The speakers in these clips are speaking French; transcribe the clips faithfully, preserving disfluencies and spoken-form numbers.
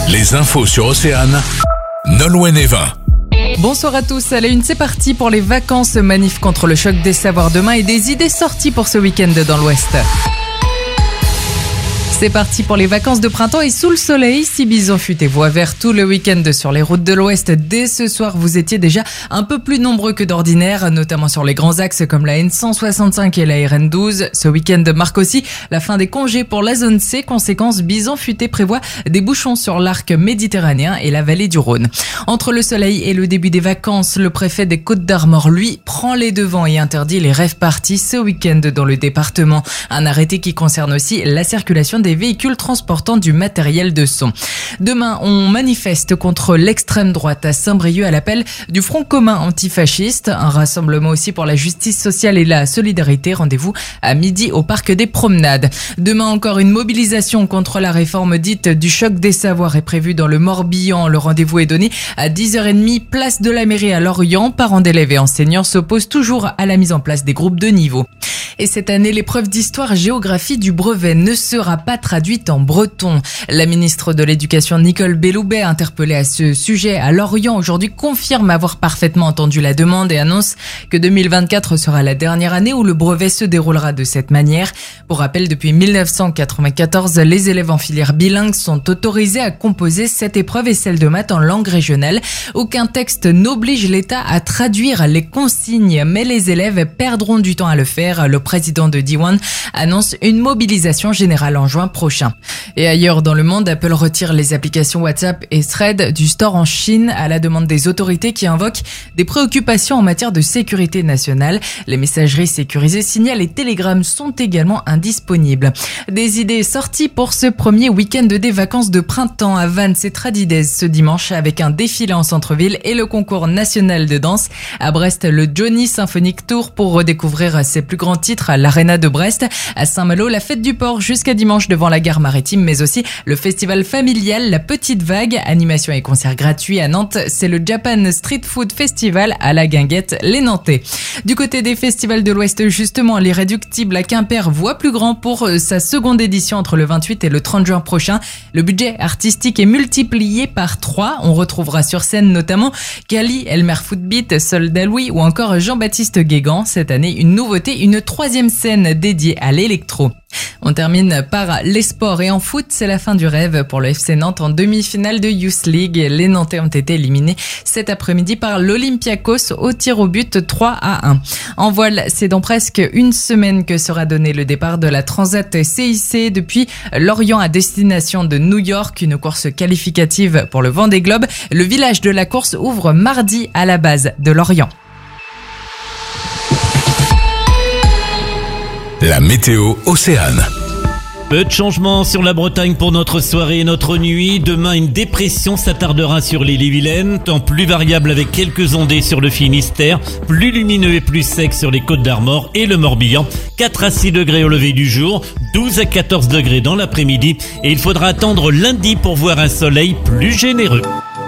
Les infos sur Océane, Nolwenn Evin. Bonsoir à tous, à la une, c'est parti pour les vacances, manif contre le choc des savoirs demain et des idées sorties pour ce week-end dans l'Ouest. C'est parti pour les vacances de printemps et sous le soleil, si Bison fut et voie vert tout le week-end sur les routes de l'Ouest. Dès ce soir, vous étiez déjà un peu plus nombreux que d'ordinaire, notamment sur les grands axes comme la N cent soixante-cinq et la R N douze. Ce week-end marque aussi la fin des congés pour la zone C. Conséquence, Bison futé prévoit des bouchons sur l'arc méditerranéen et la vallée du Rhône. Entre le soleil et le début des vacances, le préfet des Côtes-d'Armor, lui, prend les devants et interdit les rave parties ce week-end dans le département. Un arrêté qui concerne aussi la circulation des véhicules transportant du matériel de son. Demain, on manifeste contre l'extrême droite à Saint-Brieuc à l'appel du Front commun antifasciste. Un rassemblement aussi pour la justice sociale et la solidarité. Rendez-vous à midi au Parc des Promenades. Demain encore, une mobilisation contre la réforme dite du choc des savoirs est prévue dans le Morbihan. Le rendez-vous est donné à dix heures trente, place de la mairie à Lorient. Parents d'élèves et enseignants s'opposent toujours à la mise en place des groupes de niveau. Et cette année, l'épreuve d'histoire-géographie du brevet ne sera pas traduite en breton. La ministre de l'Éducation, Nicole Belloubet, interpellée à ce sujet à Lorient aujourd'hui, confirme avoir parfaitement entendu la demande et annonce que deux mille vingt-quatre sera la dernière année où le brevet se déroulera de cette manière. Pour rappel, depuis mille neuf cent quatre-vingt-quatorze, les élèves en filière bilingue sont autorisés à composer cette épreuve et celle de maths en langue régionale. Aucun texte n'oblige l'État à traduire les consignes, mais les élèves perdront du temps à le faire. Le président de D un annonce une mobilisation générale en juin prochain. Et ailleurs dans le monde, Apple retire les applications WhatsApp et Threads du store en Chine à la demande des autorités qui invoquent des préoccupations en matière de sécurité nationale. Les messageries sécurisées Signal et Telegram sont également indisponibles. Des idées sorties pour ce premier week-end des vacances de printemps à Vannes et Tradidez ce dimanche avec un défilé en centre-ville et le concours national de danse. À Brest, le Johnny Symphonic Tour pour redécouvrir ses plus grands titres à l'Arena de Brest. À Saint-Malo, la fête du port jusqu'à dimanche devant la gare maritime, mais aussi le festival familial La Petite Vague, animation et concerts gratuits à Nantes. C'est le Japan Street Food Festival à la Guinguette, les Nantais. Du côté des festivals de l'Ouest, justement, l'Irréductible à Quimper voit plus grand pour sa seconde édition entre le vingt-huit et le trente juin prochain. Le budget artistique est multiplié par trois. On retrouvera sur scène notamment Kali, Elmer Footbeat, Soldat Louis ou encore Jean-Baptiste Guégan. Cette année, une nouveauté, une troisième scène dédiée à l'électro. On termine par les sports et en foot, c'est la fin du rêve pour le F C Nantes en demi-finale de Youth League. Les Nantais ont été éliminés cet après-midi par l'Olympiakos au tir au but trois à un. En voile, c'est dans presque une semaine que sera donné le départ de la Transat C I C depuis Lorient à destination de New York, une course qualificative pour le Vendée Globe. Le village de la course ouvre mardi à la base de Lorient. La météo Océane. Peu de changements sur la Bretagne pour notre soirée et notre nuit. Demain, une dépression s'attardera sur l'île Vilaine. Temps plus variable avec quelques ondées sur le Finistère. Plus lumineux et plus sec sur les Côtes-d'Armor et le Morbihan. quatre à six degrés au lever du jour. douze à quatorze degrés dans l'après-midi. Et il faudra attendre lundi pour voir un soleil plus généreux.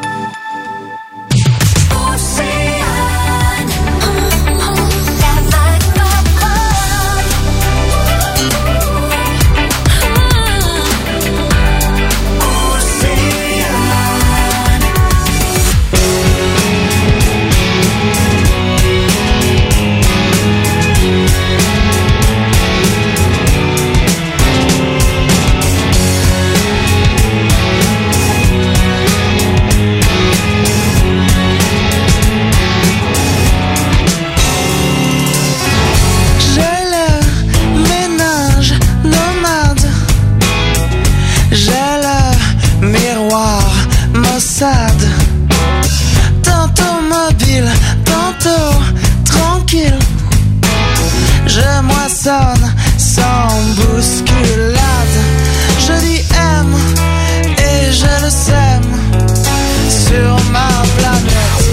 Tantôt mobile, tantôt tranquille. Je moissonne sans bousculade. Je dis aime et je le sème sur ma planète.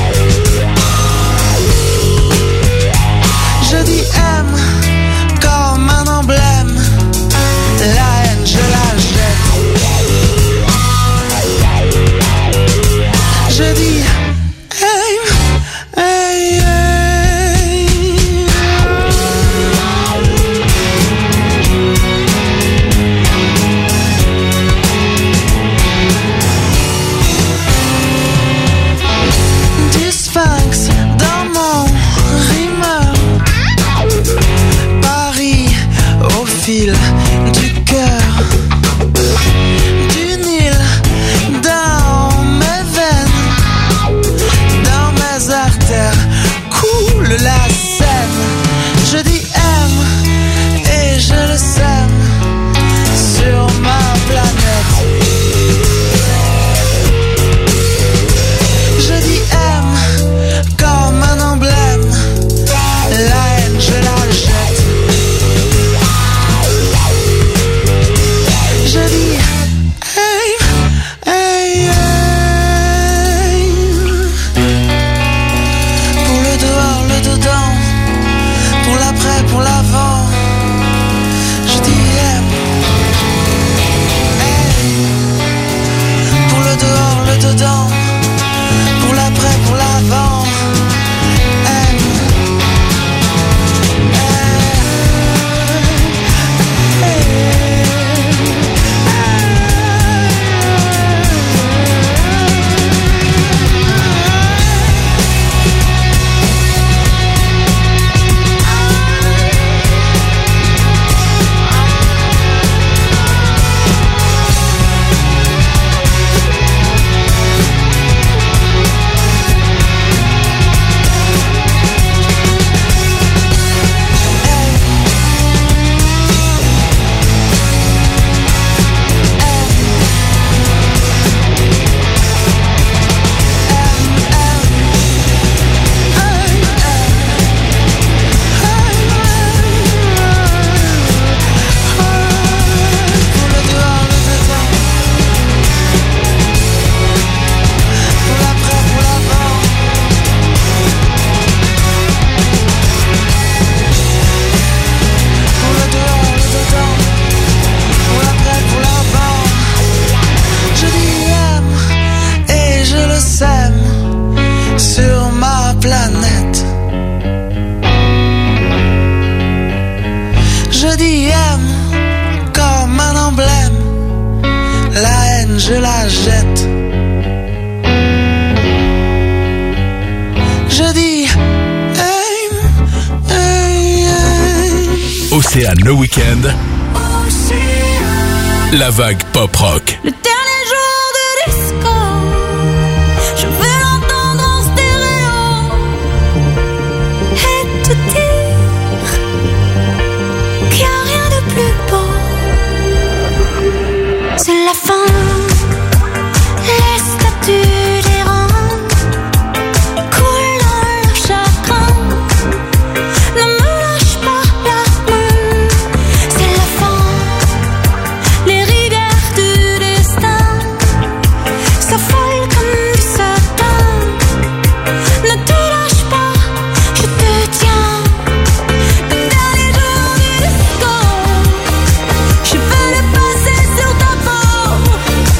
Je dis aime comme un emblème. La haine je la jette. je la jette. Je dis hey, hey, hey. Océane le week-end. La vague pop rock. Le dernier jour de disco, je veux l'entendre en stéréo et te dire qu'il n'y a rien de plus beau. C'est la fin, les statues des rangs coulent dans le chagrin. Ne me lâche pas la main, c'est la fin. Les rivières du destin s'affolent comme du sapin. Ne te lâche pas, je te tiens. Le dernier jour du disco, je veux le passer sur ta peau.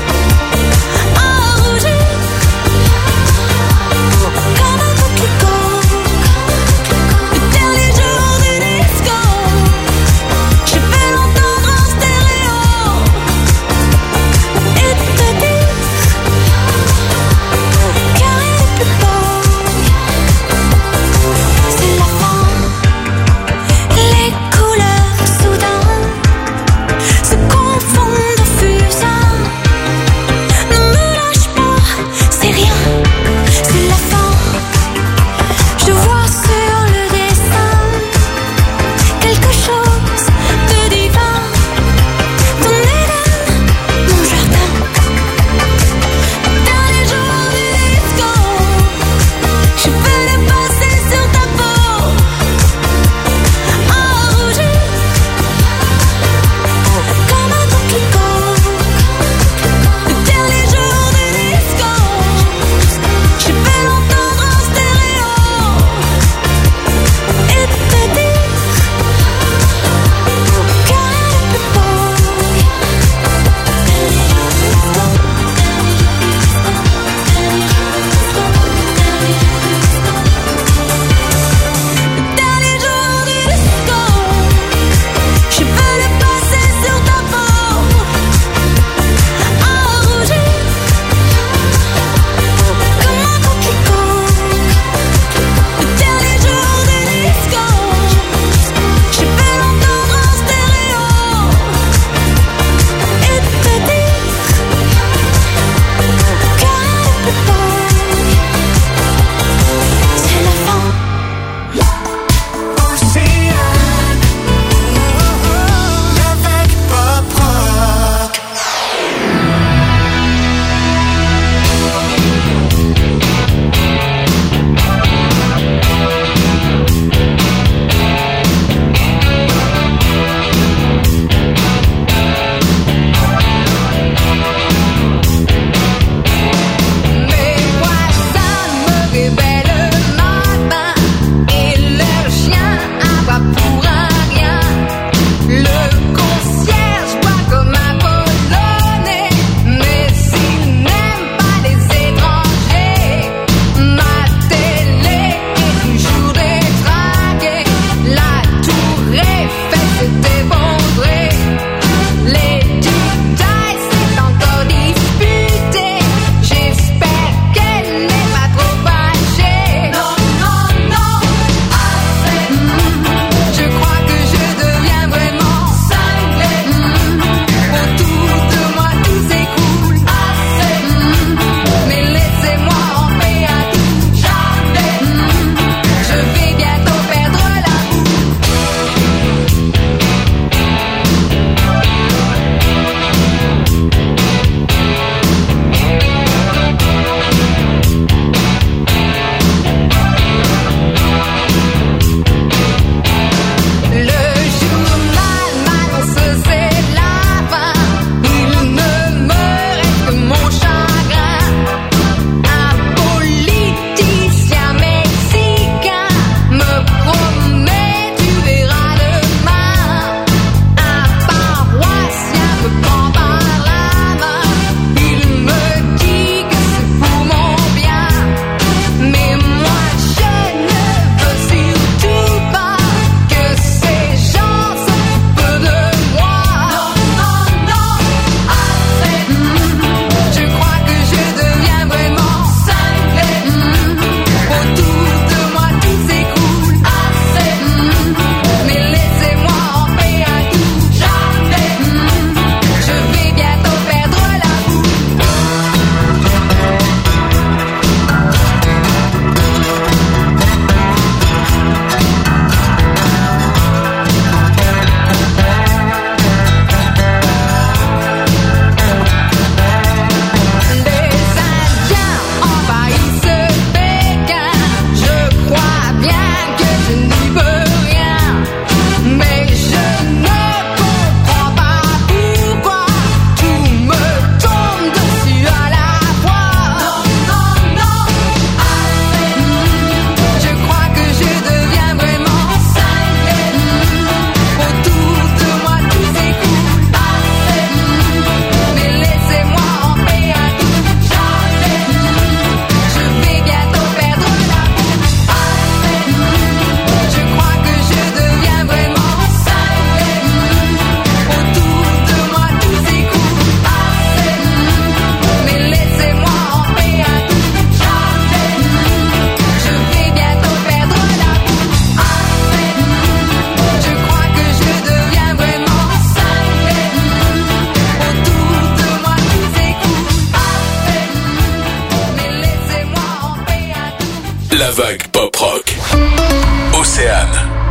La vague pop rock. Océane.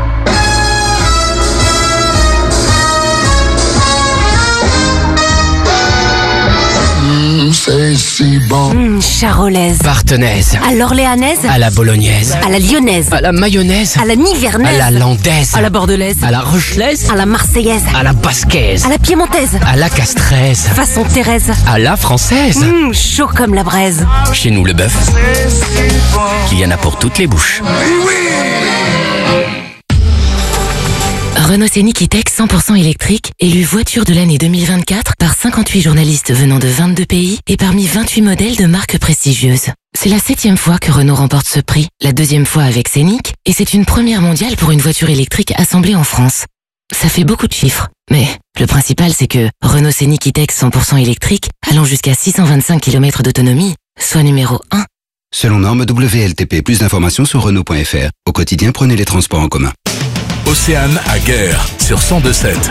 Mmh, c'est si bon. Mmh, charolaise. Partenaise. À l'orléanaise. À la bolognaise. À la lyonnaise. À la mayonnaise. À la nivernaise. À la landaise. À la bordelaise. À la rochelaise. À la marseillaise. À la basquaise. À la piémontaise. À la castraise. Façon Thérèse. À la française. Mmh, chaud comme la braise. Chez nous, le bœuf, il y en a pour toutes les bouches. Renault Scénic E-Tech cent pour cent électrique, élu voiture de l'année deux mille vingt-quatre par cinquante-huit journalistes venant de vingt-deux pays et parmi vingt-huit modèles de marques prestigieuses. C'est la septième fois que Renault remporte ce prix, la deuxième fois avec Scénic, et c'est une première mondiale pour une voiture électrique assemblée en France. Ça fait beaucoup de chiffres, mais le principal c'est que Renault Scénic E-Tech cent pour cent électrique, allant jusqu'à six cent vingt-cinq kilomètres d'autonomie, soit numéro un. Selon norme W L T P, plus d'informations sur Renault point F R. Au quotidien, prenez les transports en commun. Océane à Guerre sur cent deux sept.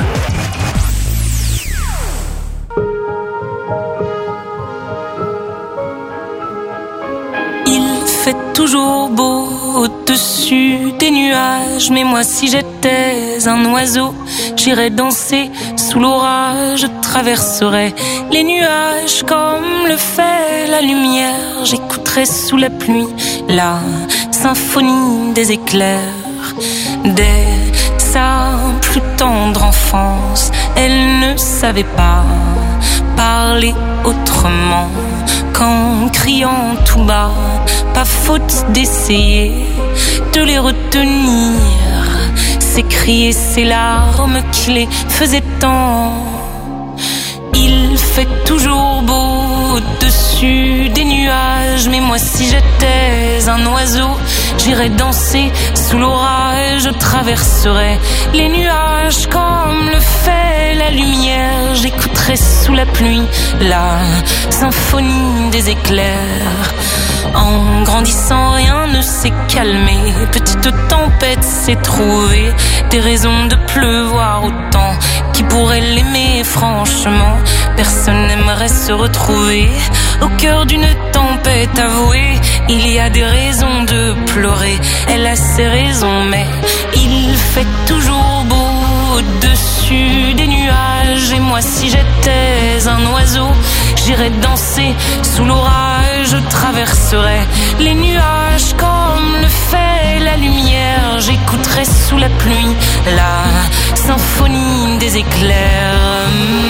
Il fait toujours beau au-dessus des nuages, mais moi si j'étais un oiseau, j'irais danser sous l'orage, je traverserais les nuages comme le fait la lumière, j'écouterais sous la pluie la symphonie des éclairs. Dès sa plus tendre enfance, elle ne savait pas parler autrement qu'en criant tout bas. Pas faute d'essayer de les retenir, ces cris et ces larmes qui les faisaient tant. Il fait toujours beau au-dessus des nuages, mais moi si j'étais un oiseau, j'irais danser sous l'orage, je traverserais les nuages comme le fait la lumière, j'écouterais sous la pluie la symphonie des éclairs. En grandissant, rien ne s'est calmé, petite tempête s'est trouvée, des raisons de pleuvoir autant. Qui pourrait l'aimer franchement? Personne n'aimerait se retrouver au cœur d'une tempête avouée. Il y a des raisons de pleurer, elle a ses raisons, mais il fait toujours beau au-dessus des nuages. Et moi si j'étais un oiseau, j'irais danser sous l'orage, je traverserais les nuages comme le fait la lumière, j'écouterais sous la pluie la symphonie des éclairs.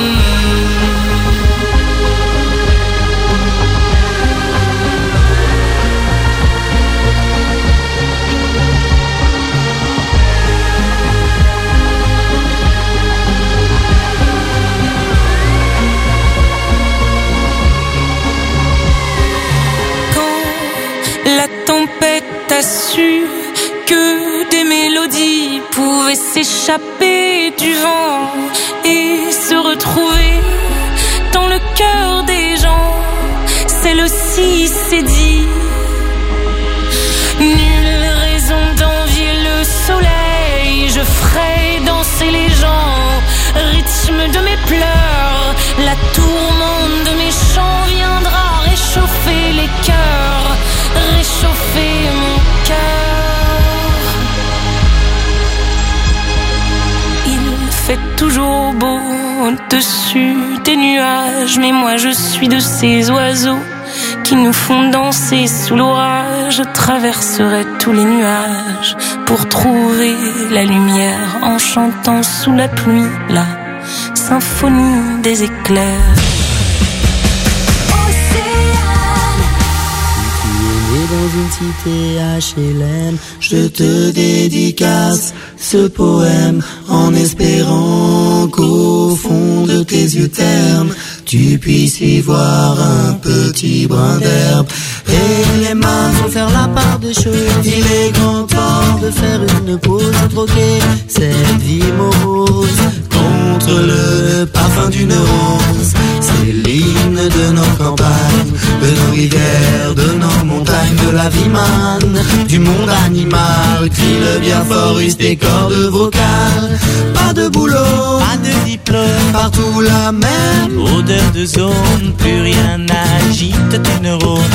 La tempête a su que des mélodies pouvaient s'échapper du vent et se retrouver dans le cœur des gens. Celle-ci s'est dit, nulle raison d'envier le soleil, je ferai danser les gens au rythme de mes pleurs. La tourmente de mes chants viendra réchauffer les cœurs, réchauffer mon cœur. Il fait toujours beau au-dessus des nuages, mais moi je suis de ces oiseaux qui nous font danser sous l'orage. Je traverserai tous les nuages pour trouver la lumière en chantant sous la pluie la symphonie des éclairs. Dans une cité H L M, je te dédicace ce poème en espérant qu'au fond de tes yeux ternes, tu puisses y voir un petit brin d'herbe. Et les mains vont faire la part des choses. Il est grand temps de faire une pause, troquer cette vie morose contre le parfum d'une rose. C'est l'hymne de nos campagnes, de nos rivières, de nos montagnes, de la vie manne, du monde animal. Crie le bien fort, use tes cordes vocales. Pas de boulot, pas de diplôme, partout la même odeur de zone, plus rien n'agite tes neurones. Pas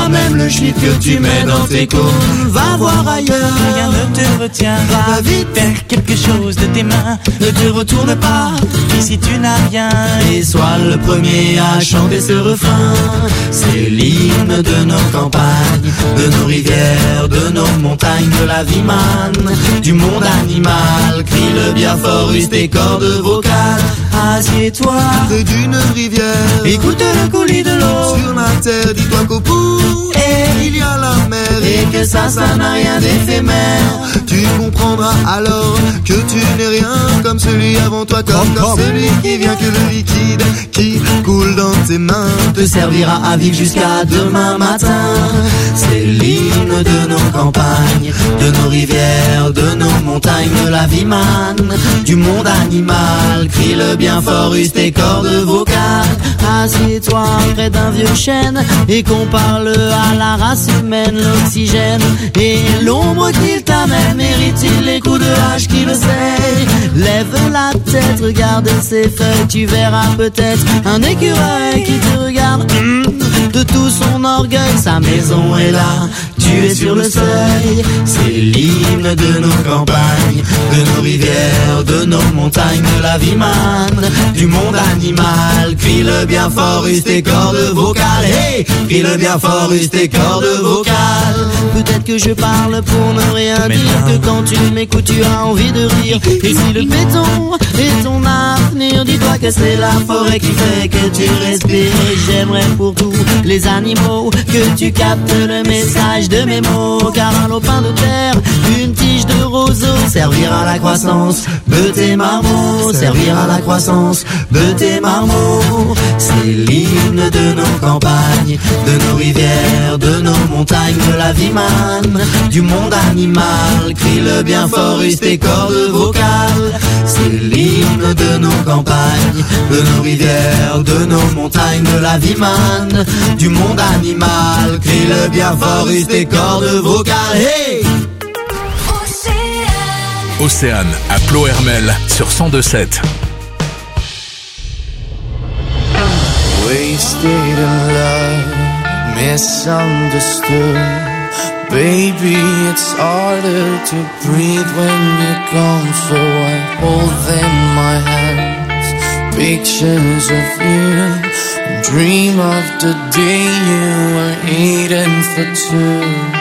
pas même le schlitt que tu mets dans tes cônes. Va voir ailleurs, rien ne te retiendra. Va vite, faire quelque chose de tes mains. ne te retourne pas, Ici tu n'as rien. et sois le premier à chanter ce refrain. C'est l'hymne de nos campagnes, de nos rivières, de nos montagnes, de la vie manne, du monde animal. Crie-le bien fort, use tes cordes vocales. Assieds-toi près d'une rivière, écoute le coulis de l'eau sur la terre. Dis-toi qu'au bout et il y a la mer, et que ça, ça n'a rien d'éphémère. Tu comprendras alors que tu n'es rien comme celui avant toi, comme, comme celui qui vient, que le liquide qui coule dans tes mains te servira à vivre jusqu'à demain matin. C'est l'hymne de nos campagnes, de nos rivières, de nos montagnes, de la vie manne, du monde animal. Crie-le bien fort, use tes cordes vocales. Assieds-toi près d'un vieux chêne et qu'on parle à la race humaine. L'oxygène et l'ombre qu'il t'amène, mérite-t-il les coups de hache qui le sait? Lève la tête, regarde ses feuilles, tu verras peut-être un écureuil qui te regarde mmh, de tout son orgueil. Sa maison est là, tu es sur le seuil. C'est l'hymne de nos campagnes, de nos rivières, de nos montagnes, de la vie manne, du monde animal. Crie-le bien fort, use tes cordes vocales. Hey, crie-le bien fort, use tes cordes vocales. Peut-être que je parle pour ne rien Mais dire, non. que quand tu m'écoutes tu as envie de rire. Et si le béton est ton avenir, dis-toi que c'est la forêt qui fait que tu respires. Et j'aimerais pour tous les animaux que tu captes le message de mes mots, car un lopin de terre, une tige de roseau servira à la croissance de tes marmots, servira à la croissance de tes marmots. C'est l'hymne de nos campagnes, de nos rivières, de nos montagnes, de la vie manne, du monde animal. Crie-le bien fort, use tes cordes vocales. C'est l'hymne de nos campagnes, de nos rivières, de nos montagnes, de la vie manne, du monde animal. Crie-le bien fort, use tes cordes vocales. Hey! Océane à Plohermel sur cent deux sept. Wasted in love, misunderstood. Baby, it's harder to breathe when you're gone, so I hold in my hands pictures of you. Dream of the day you were eating for two.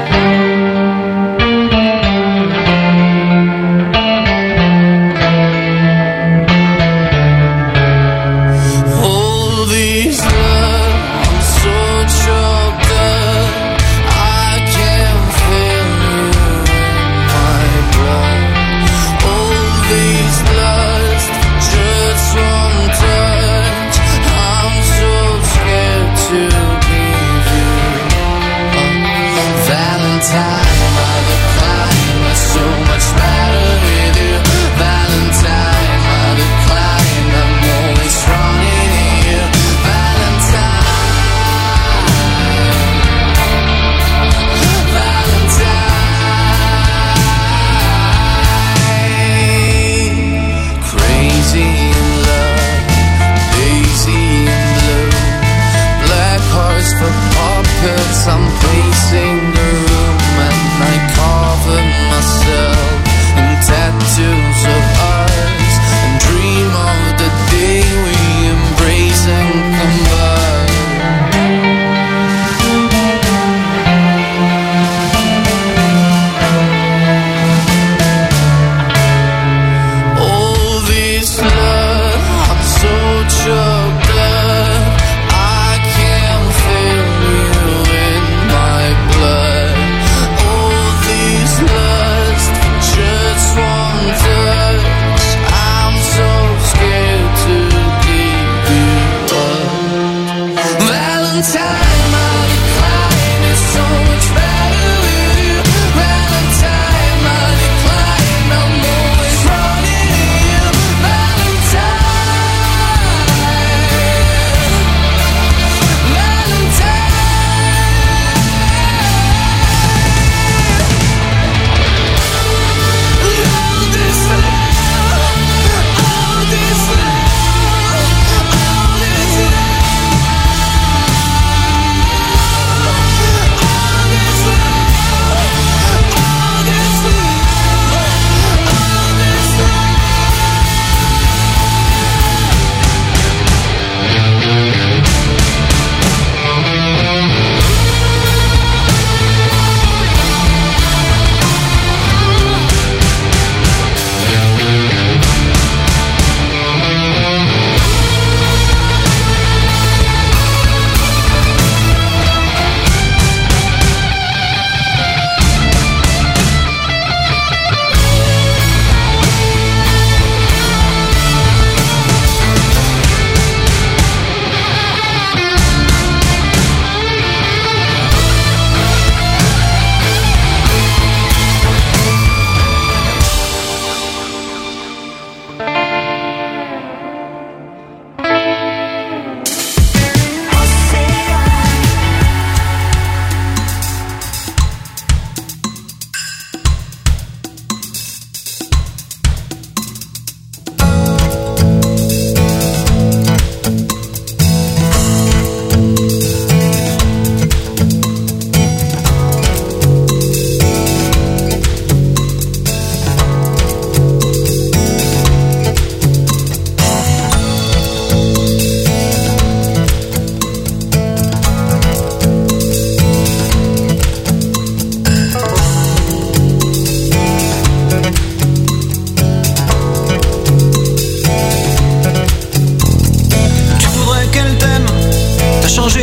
I'm pacing the room and I cover myself in tattoos of ours and dream of the day we embrace and combine. All this love, I'm so choked up, I can't feel you in my blood. All this lust, just one touch, I'm so scared to give you up. Valentine, my decline is so much better with you. Valentine, my decline, I'm always running to you. Valentine, Valentine. All this love, all this love, all this love.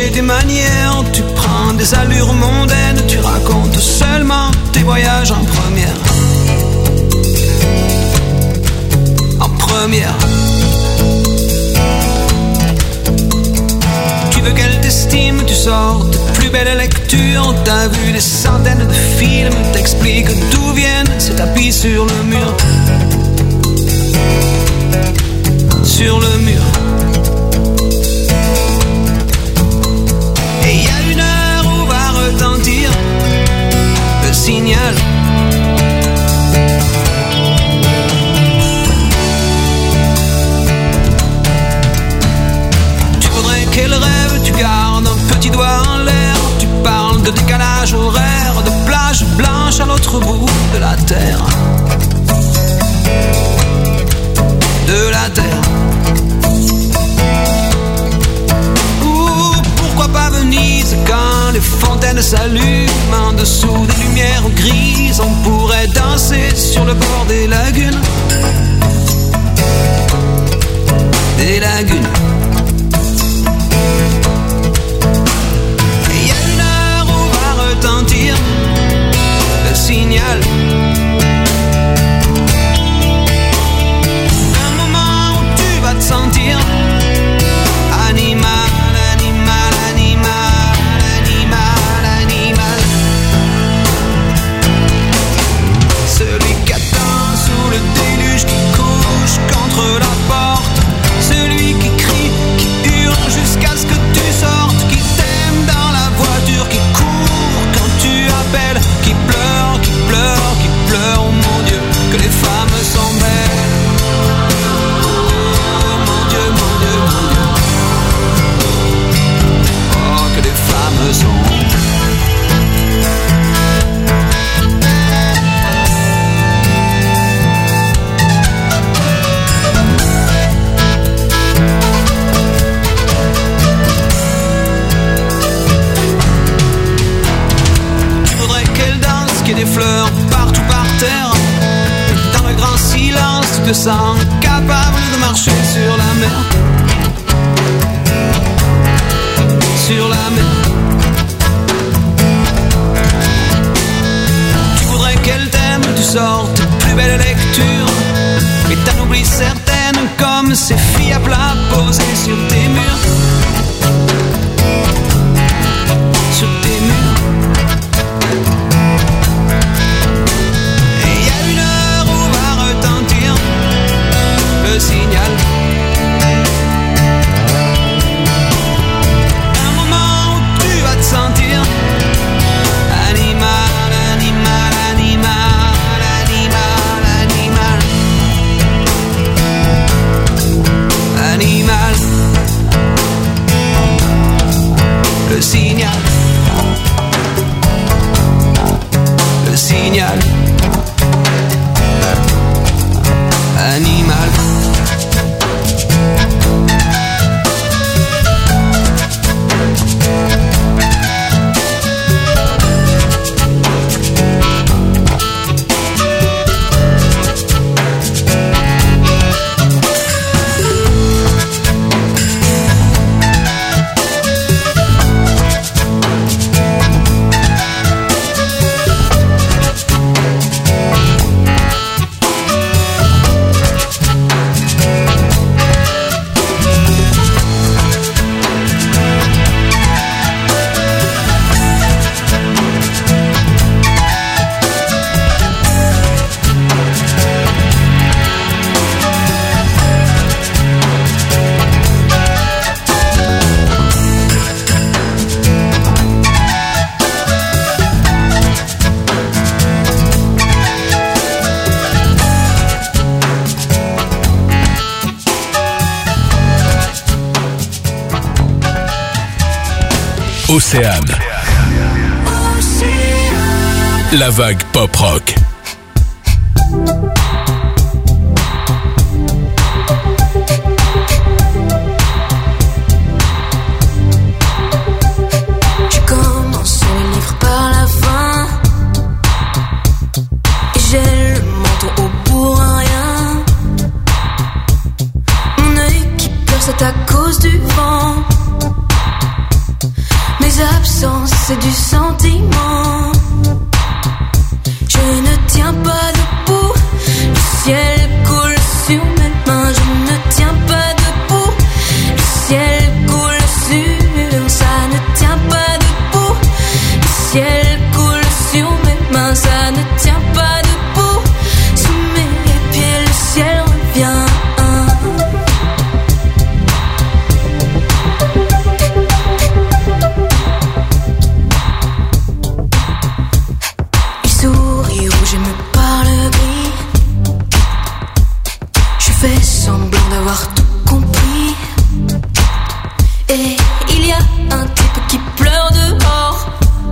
afficher tes manières, tu prends des allures mondaines, tu racontes seulement tes voyages en première. En première. Tu veux qu'elle t'estime, tu sors de plus belles lectures, t'as vu des centaines de films, t'expliques d'où viennent ces tapis sur le mur. Sur le mur. Et il y a une heure où va retentir le signal. Tu voudrais qu'elle rêve, tu gardes un petit doigt en l'air, tu parles de décalage horaire, de plage blanche à l'autre bout de la terre. De la terre. Ou pourquoi pas Venise quand les fontaines s'allument en dessous des lumières grises, on pourrait danser sur le bord des lagunes. Des lagunes. Et il y a une heure où va retentir le signal. Te sentir animal, animal, animal, animal, animal. Celui qui attend sous le déluge, qui couche contre la porte, celui qui crie, qui hurle jusqu'à ce que tu sortes, qui t'aime dans la voiture, qui court quand tu appelles, qui pleure, qui pleure, qui pleure, oh mon Dieu, que les femmes sont belles. Tu voudrais qu'elle danse, qu'il y ait des fleurs partout par terre. Dans le grand silence, tu te sens capable de marcher sur la mer. Sur la mer. Tu voudrais qu'elle t'aime, tu sors tes plus belles lectures, et t'en oublies certaines comme ces filles à plat posées sur tes murs. Sur tes murs. Et il y a une heure où va retentir le signal. Sentir animal, animal, animal, animal, animal, animal. Le signal, le signal, animal. Océane. La vague pop-rock. Tu commences le livre par la fin, et j'ai le menton au bout à rien. Mon œil qui pleure, c'est à cause du vent. des absences, c'est du sentiment. Je ne tiens pas debout, le ciel coule sur mes mains. Je ne tiens pas debout, le ciel coule sur, ça ne tient pas debout. Le ciel coule sur mes mains, ça ne tient pas debout. Sous mes pieds, le ciel revient. Il sourit rouge et me parle gris. Je fais semblant d'avoir tout compris. Et il y a un type qui pleure dehors.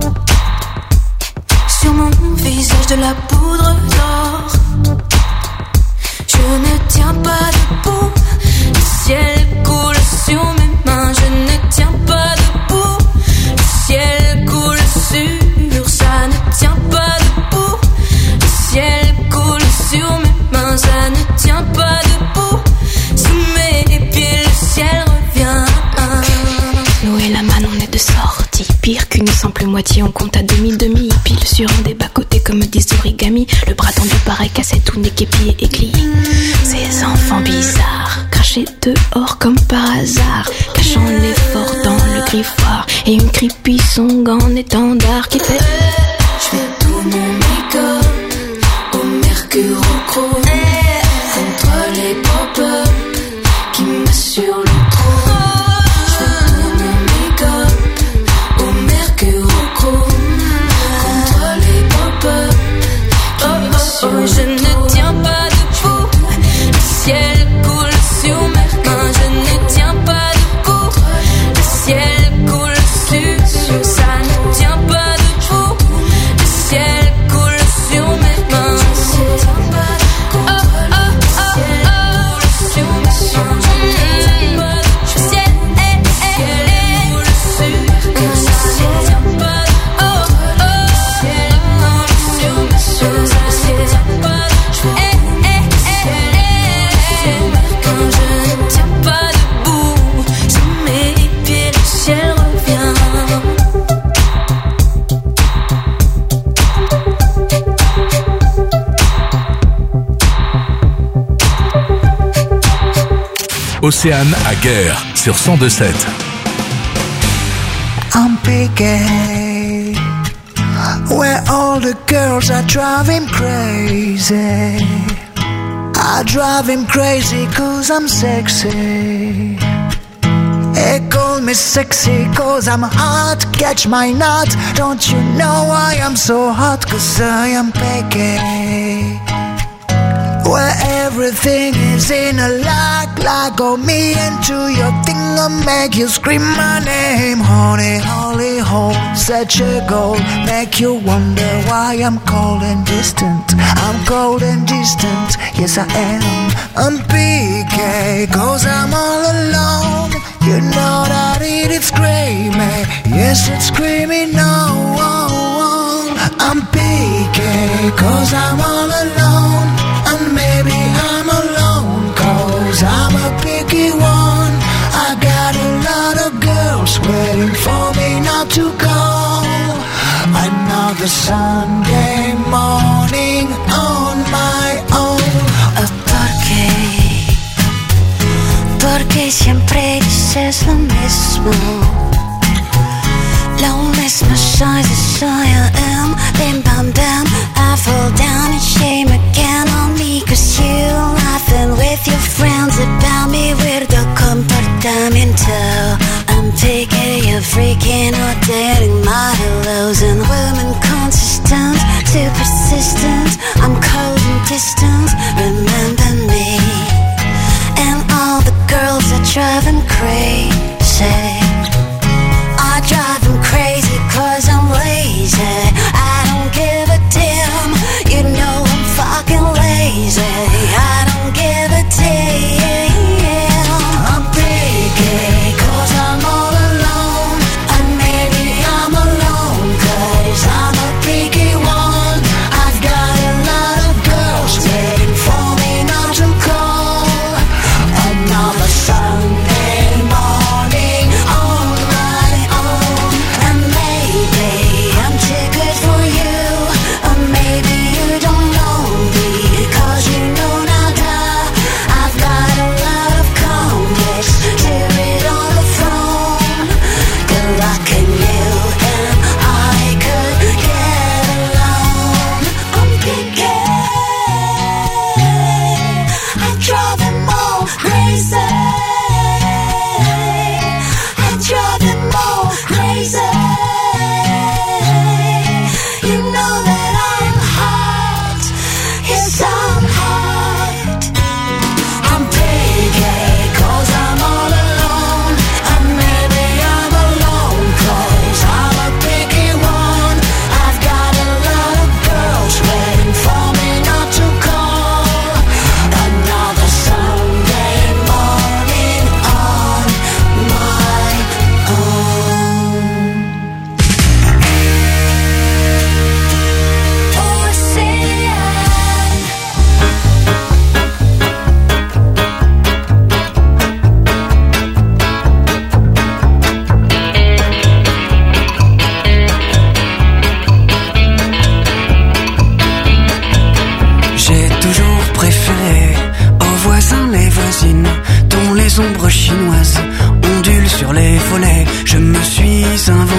Sur mon visage de la poudre d'or. Je ne tiens pas debout, le ciel coule sur mes mains. Je ne tiens pas debout, le ciel coule sur, ça ne tient pas debout. Le ciel coule sur mes mains, ça ne tient pas debout. Sous mes pieds, le ciel revient. Nous et la manne, on est de sortie. Pire qu'une simple moitié, on compte à demi-demi. Pile sur un des bas-côtés comme des origamis. Le bras tendu pareil cassé, tout n'est qu'épié et glis. Ces enfants bizarres, crachés dehors comme par hasard, cachant l'effort dans le griffoir. Et une creepy song en étendard qui fait. Je fais tout mon make-up au mercure au chrome, contre les pop-up qui m'assurent le trône. Je fais tout mon make-up au mercure au chrome, contre les pop-up qui m'assurent le trône. Je ne tiens pas debout, le ciel coule sur mes mains. Je ne tiens pas debout, le ciel coule sur, ça ne tient pas debout. Le ciel coule sur mes mains. Oh, oh, oh, oh, sur mes mains. Le ciel coule sur, ça ne tient pas. Oh, oh, ciel coule sur mes mains. Ça ne tient pas. Eh, eh, eh, eh. Quand je ne tiens pas debout, sous mes pieds, le ciel revient. Océane à Guerre sur cent deux sept. I'm picky, where all the girls are driving crazy. I drive him crazy cause I'm sexy. They call me sexy cause I'm hot, catch my nut. Don't you know I am so hot cause I am picky, where everything is in a lock, lock on me into your thing, I'll make you scream my name. Honey, holy hole, such a goal, make you wonder why I'm cold and distant. I'm cold and distant, yes I am. I'm P K, cause I'm all alone. You know that it is screaming, yes it's screaming no. I'm P K, cause I'm all alone. And maybe I'm alone cause I'm a picky one. I got a lot of girls waiting for me not to go. Another Sunday morning on my own. ¿Por qué? Porque siempre dices lo mismo. Lo mismo soy, soy I am. Bim bam bam, I fall down in shame again on me. Cause you laughing with your friends about me. Weirdo comportamiento. I'm picky, you're freaking out, dating my hellos. And women consistent, too persistent. I'm cold and distant, remember me. And all the girls are driving crazy. I drive them crazy cause I'm lazy. I don't give a damn, you know I'm fucking lazy. I don't give a damn. I'm picky cause I'm all alone. And maybe I'm alone cause I'm a picky one. I've got a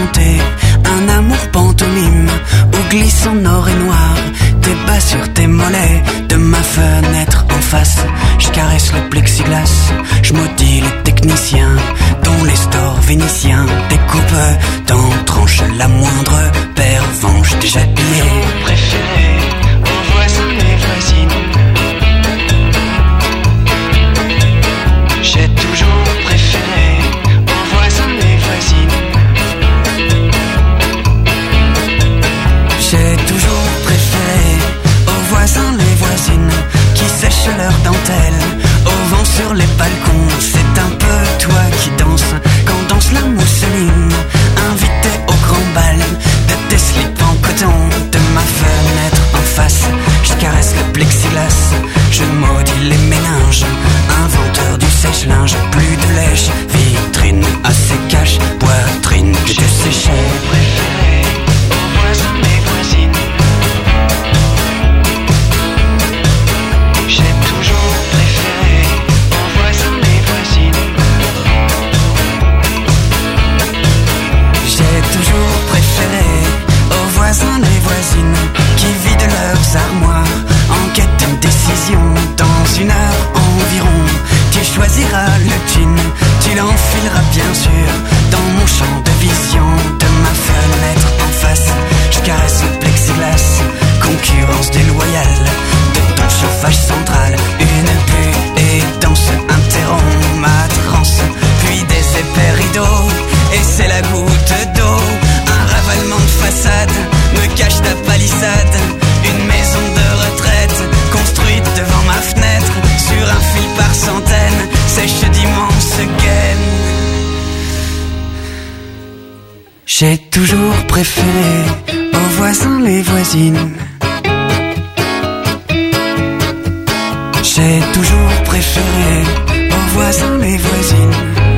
raconter un amour pantomime où glisse en or et noir tes bas sur tes mollets. De ma fenêtre en face, je caresse le plexiglas, je maudis les techniciens dont les stores vénitiens découpent dans tranche la moindre pervenche déjà pillée. Préféré aux voisins et voisines, j'ai toujours préféré aux voisins et voisines. J'ai toujours préféré aux voisins les voisines qui sèchent leurs dentelles au vent sur les balcons. C'est un peu toi qui danses quand danse la mousseline, invité au grand bal de tes slips en coton. De ma fenêtre en face, je caresse le plexiglas, je maudis les méninges, inventeur du sèche-linge. Plus de lèche, vitrine assez cache, poitrine que je séchais. Préféré aux voisins et voisines, j'ai toujours préféré aux voisins et voisines. J'ai toujours préféré aux voisins et voisines qui vident leurs armoires en quête d'une décision. Dans une heure environ, tu choisiras le jean, tu l'enfileras bien sûr dans mon champ de vision. De ma fenêtre en face, je caresse le plexiglas, concurrence déloyale de ton chauffage central. Une buée danse interrompt ma transe, puis des épais rideaux, et c'est la goutte d'eau. Un ravalement de façade me cache ta palissade, une maison de retraite construite devant ma fenêtre, sur un fil par centaines, sèche d'immenses gaines. J'ai toujours préféré aux voisins les voisines, j'ai toujours préféré aux voisins les voisines.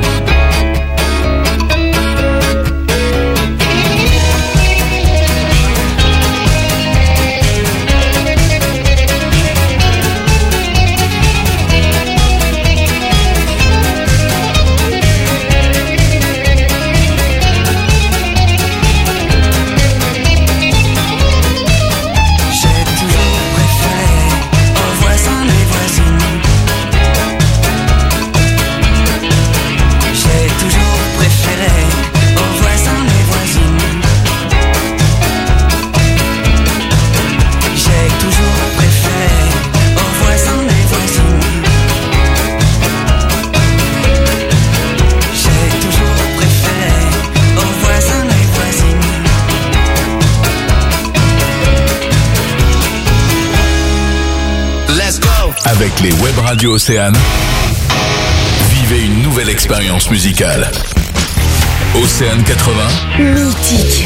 Avec les web radios Océane, vivez une nouvelle expérience musicale. Océane quatre-vingts. Mythique.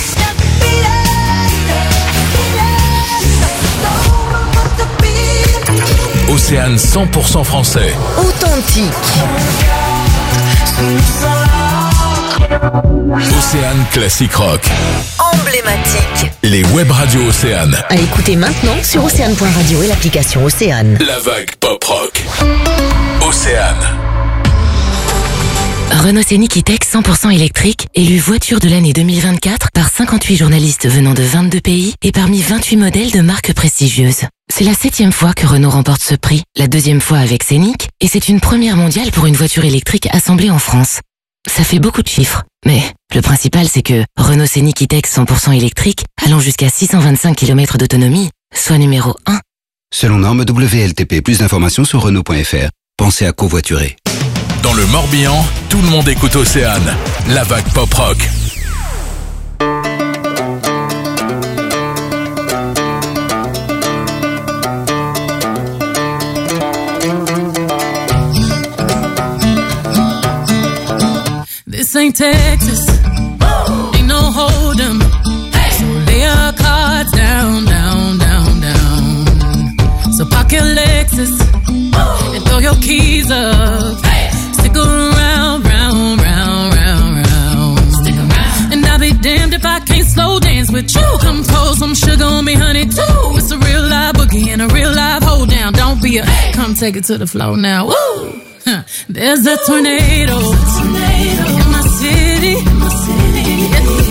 Océane cent pour cent français. Authentique. Océane classique rock. Emblématique. Les web radios Océane. À écouter maintenant sur océane point radio et l'application Océane. La vague pop rock. Océane. Renault Scénic E-Tech cent pour cent électrique, élu voiture de l'année deux mille vingt-quatre par cinquante-huit journalistes venant de vingt-deux pays et parmi vingt-huit modèles de marques prestigieuses. C'est la septième fois que Renault remporte ce prix, la deuxième fois avec Scénic, et c'est une première mondiale pour une voiture électrique assemblée en France. Ça fait beaucoup de chiffres, mais le principal c'est que Renault Scénic E-Tech cent pour cent électrique, allant jusqu'à six cent vingt-cinq kilomètres d'autonomie, soit numéro un. Selon norme W L T P, plus d'informations sur Renault point F R. Pensez à covoiturer. Dans le Morbihan, tout le monde écoute Océane. La vague pop rock. This ain't Texas, ain't no hold 'em. So lay your cards down, down, down, down. So park your Lexus and throw your keys up. Stick around, round, round, round, round. Stick around. And I'll be damned if I can't slow dance with you. Come throw some sugar on me, honey, too. It's a real live boogie and a real live hold down. Don't be a, come take it to the floor now. Woo! There's a tornado, tornado in my city. In my city.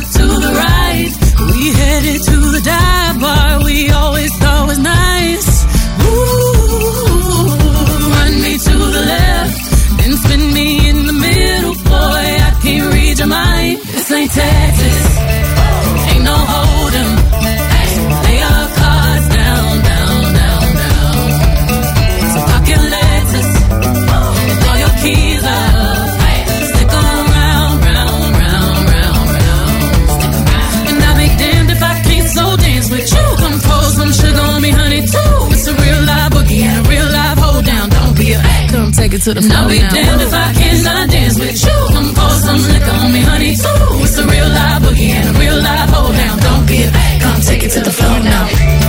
left to the right. We headed to the dive bar we always thought was nice. Ooh, run me to the left, then spin me in the middle. Boy, I can't read your mind. This ain't Texas, ain't no hold'em. Hey, lay your cards down, down, down, down. So park your Lexus, throw your keys up. Hey, stick 'em round, round, round, round, round. And I'll be damned if I can't so dance with you. Come pour some sugar on me, honey, too. It's a real live boogie and a real live hold down. Don't be a come take it to the floor. I'll be now. Damned if I cannot dance with you. Come pour some liquor on me, honey, too. It's a real live boogie and a real live hold down. Don't be a come take it to the floor now.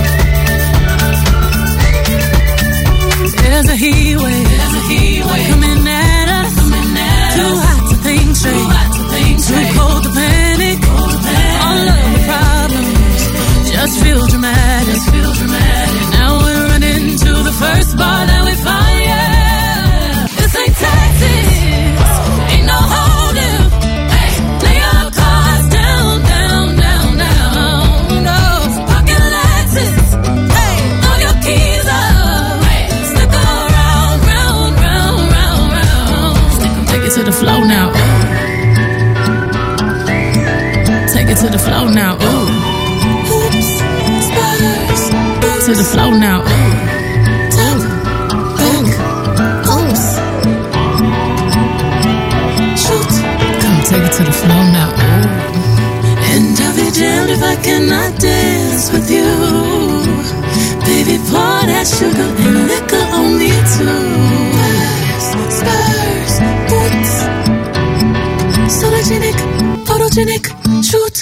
There's a heat wave, there's a heat wave coming at us, coming at too us. Hot to think straight, too hot to think straight, too cold to panic, cold to panic. All of the problems just feel dramatic, just feel dramatic. Now we're running to the first bar that we find, yeah. This ain't Texas, ain't no hold'em. Hey, lay your cards down, down, down, down. No, pocket Lexus, hey, throw your keys up. Hey, stick around, round, round, round, round. Stick 'em, take it to the floor now. Take it to the floor now. Ooh. Oops, Spurs. To the floor now. Top, back, oops. Shoot. Come take it to the floor now. Ooh. And I'll be damned if I cannot dance with you. Baby, pour that sugar and liquor on me too. Spurs, Spurs, boots. Sologenic, photogenic, shoot.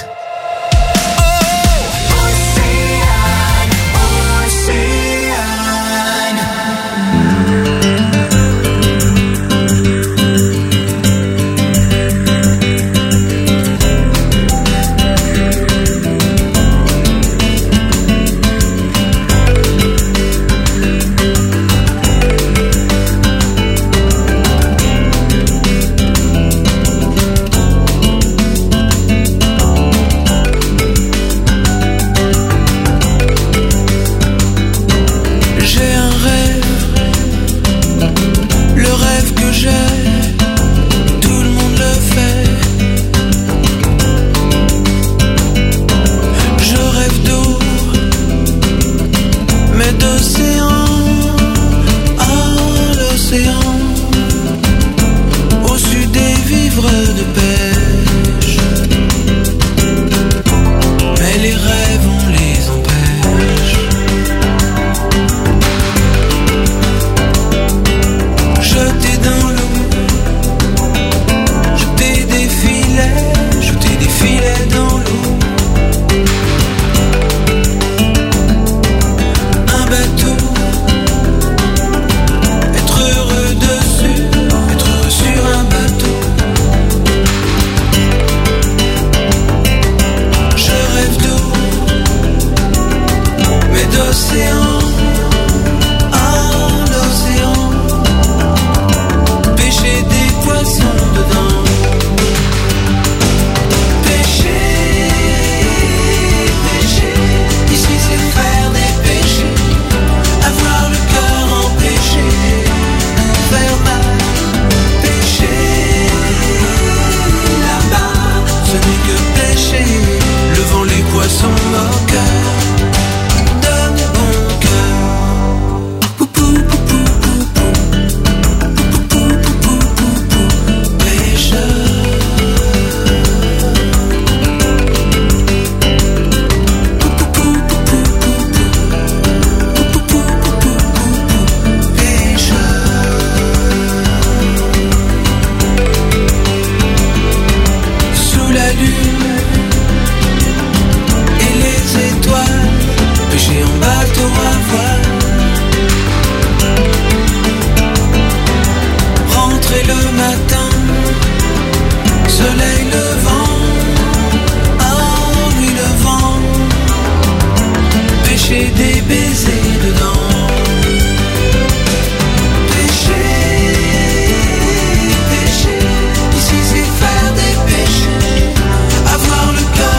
Avoir le cœur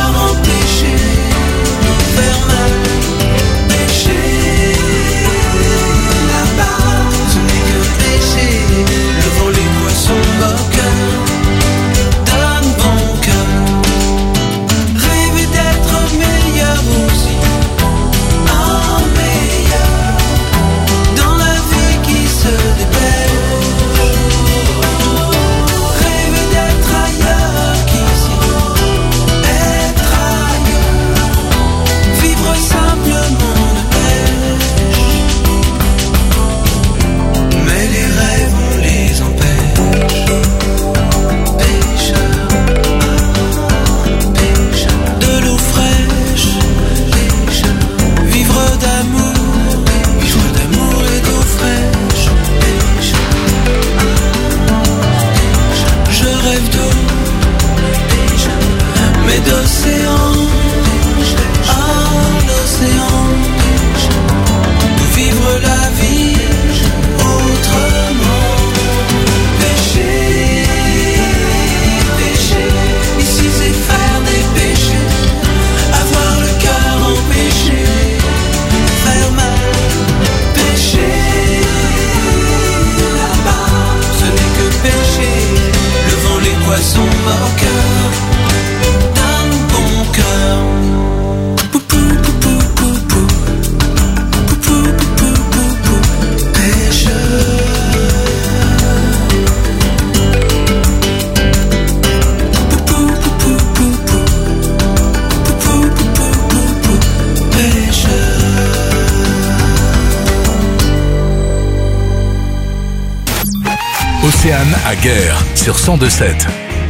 Océane à Guerre sur cent deux sept.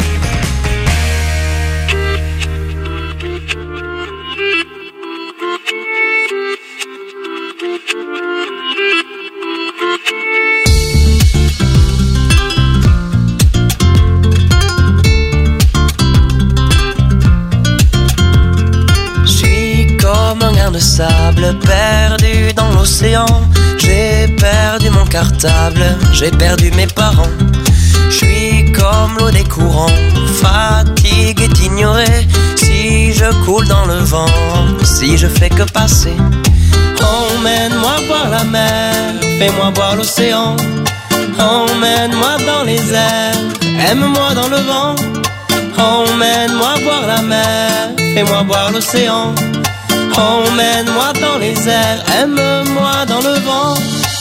De sable perdu dans l'océan. J'ai perdu mon cartable, j'ai perdu mes parents. Je suis comme l'eau des courants, fatigué d'ignorer. Si je coule dans le vent, si je fais que passer. Emmène-moi voir la mer, fais-moi voir l'océan. Emmène-moi dans les airs, aime-moi dans le vent. Emmène-moi voir la mer, fais-moi voir l'océan. Emmène-moi dans les airs, aime-moi dans le vent.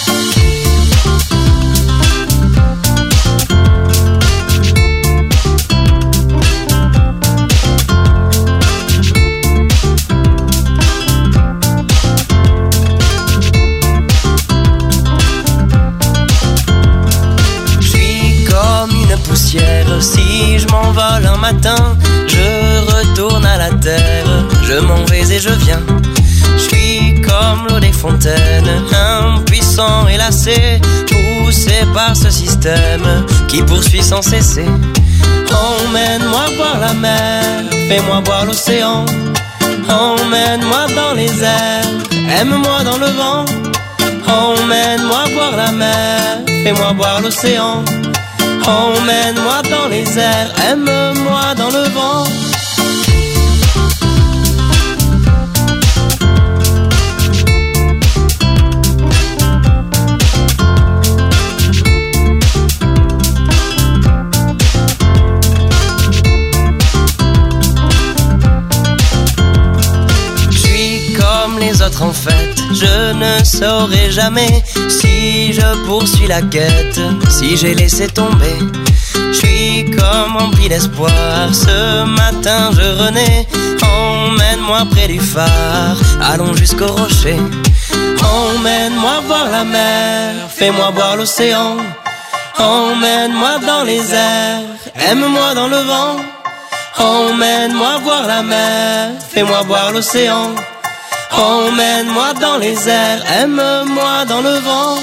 Je suis comme une poussière, si je m'envole un matin, je retourne à la terre, je m'en vais et je viens. Je suis comme l'eau des fontaines, impuissant et lassé, poussé par ce système qui poursuit sans cesser. Emmène-moi voir la mer, fais-moi voir l'océan. Emmène-moi dans les airs, aime-moi dans le vent. Emmène-moi voir la mer, fais-moi voir l'océan. Emmène-moi dans les airs, aime-moi dans le vent. En fait, je ne saurai jamais si je poursuis la quête, si j'ai laissé tomber. Je suis comme rempli d'espoir, ce matin je renais. Emmène-moi près du phare, allons jusqu'au rocher. Emmène-moi voir la mer, fais-moi voir l'océan. Emmène-moi dans les airs, aime-moi dans le vent. Emmène-moi voir la mer, fais-moi voir l'océan. Emmène-moi dans les airs, aime-moi dans le vent.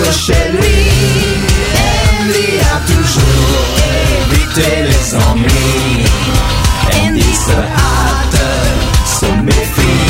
rentre chez lui. Andy a toujours évité les ennuis. Andy se hâte, se méfie.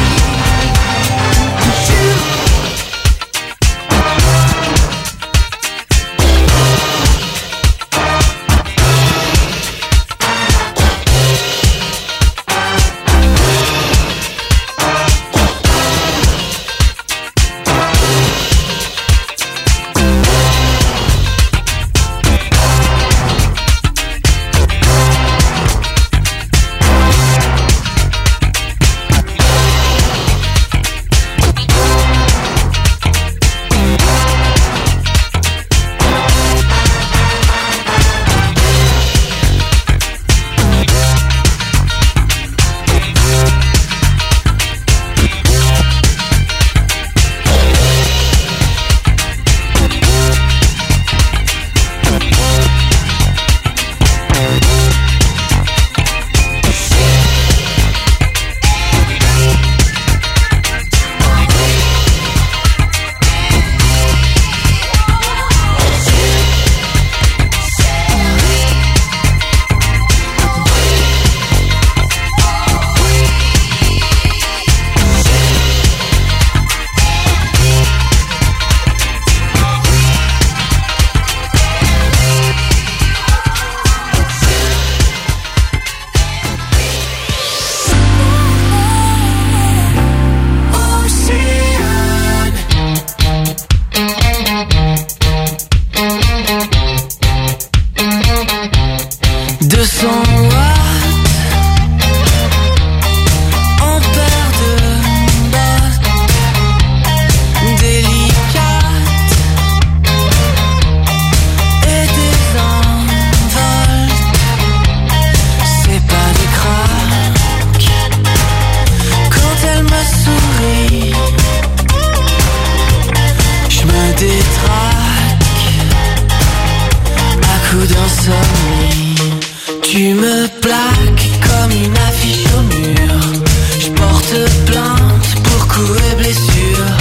Tu me plaques comme une affiche au mur. Je porte plainte pour coups et blessures.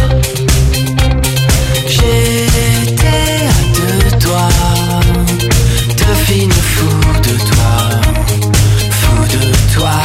J'étais à deux doigts de finir fou de toi, fou de toi.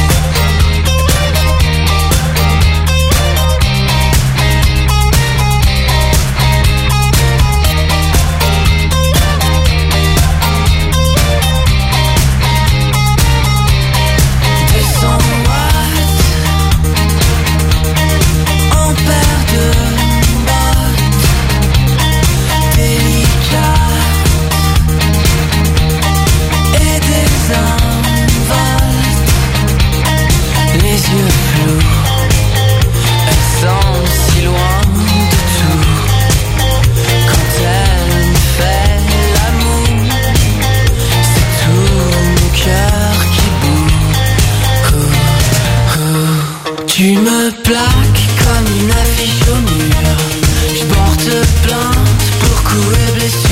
Tu me plaques comme une affiche au mur. Je porte plainte pour coups et blessures.